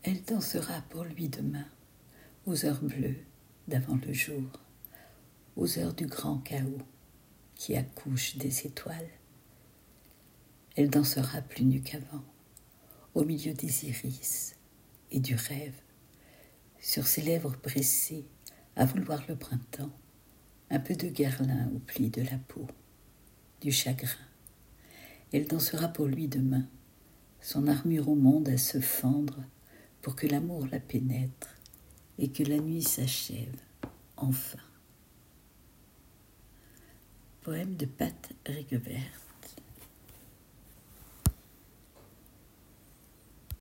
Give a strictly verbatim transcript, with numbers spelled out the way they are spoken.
Elle dansera pour lui demain, aux heures bleues d'avant le jour, aux heures du grand chaos qui accouche des étoiles. Elle dansera plus nue qu'avant, au milieu des iris et du rêve, sur ses lèvres pressées à vouloir le printemps, un peu de guerlin au pli de la peau, du chagrin. Elle dansera pour lui demain, son armure au monde à se fendre pour que l'amour la pénètre et que la nuit s'achève enfin. Poème de Pat Rigoebert.